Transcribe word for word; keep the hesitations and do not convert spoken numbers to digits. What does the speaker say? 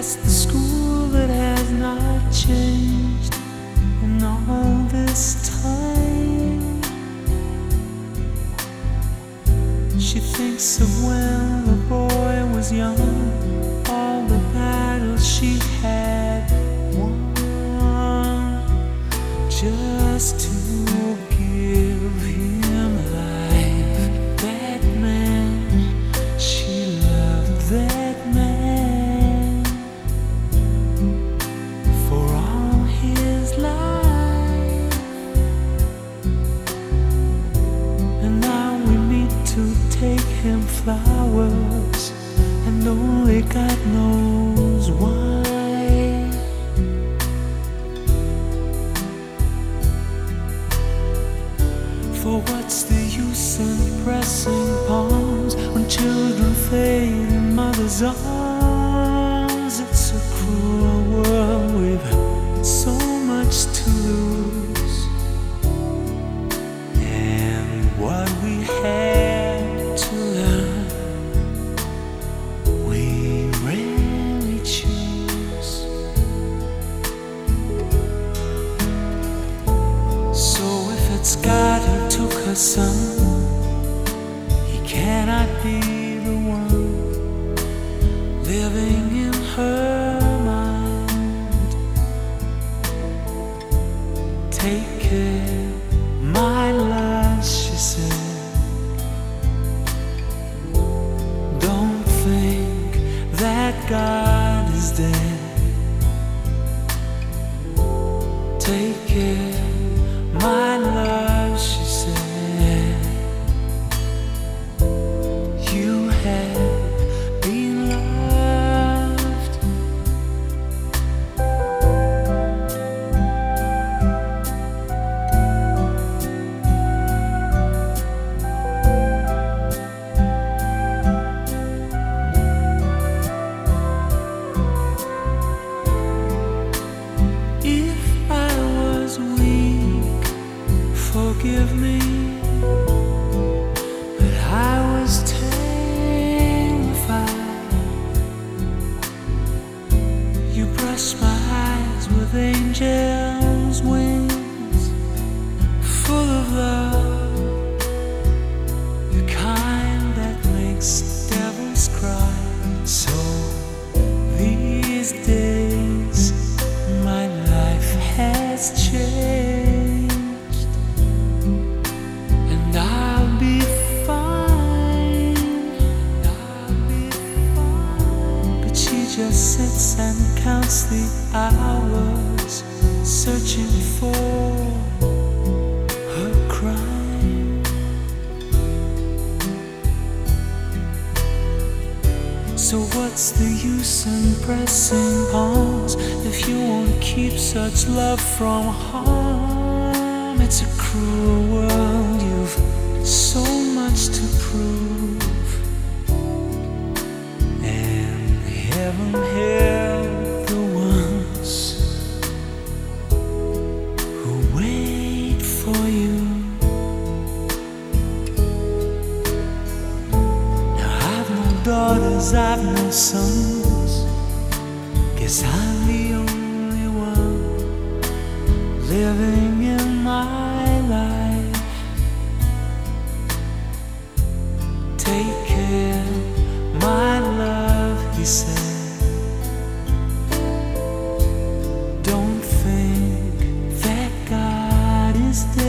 it's the school that has not changed in all this time. She thinks of when the boy was young, all the battles she had won, just to give him life. That man, she loved that man for all his life. And now we meet to take him flowers, and only God knows why. For what's the use in pressing palms when children fade in mothers' arms? It's a cruel world, we've so much to lose, and what we had to learn we rarely choose. So if it's God who took her son, he cannot be the one living in her mind. Take care, my love, she said. Don't think that God is dead. Take care, my love, she said. You have been loved. If I was weak, forgive me, but I was terrified. You brushed my eyes with angels' wings, full of love, the kind that makes devils cry. So these days my life has changed, and I'll be fine, and I'll be fine. But she just sits and counts the hours, searching for her crime. So what's the use in pressing palms if you won't keep such love from harm? It's a cruel world, you've so much to prove, and heaven help the ones who wait for you. Now I've no daughters, I've no sons, guess I'm the only one living in my life. Take care, my love, he said. Don't think that God is dead.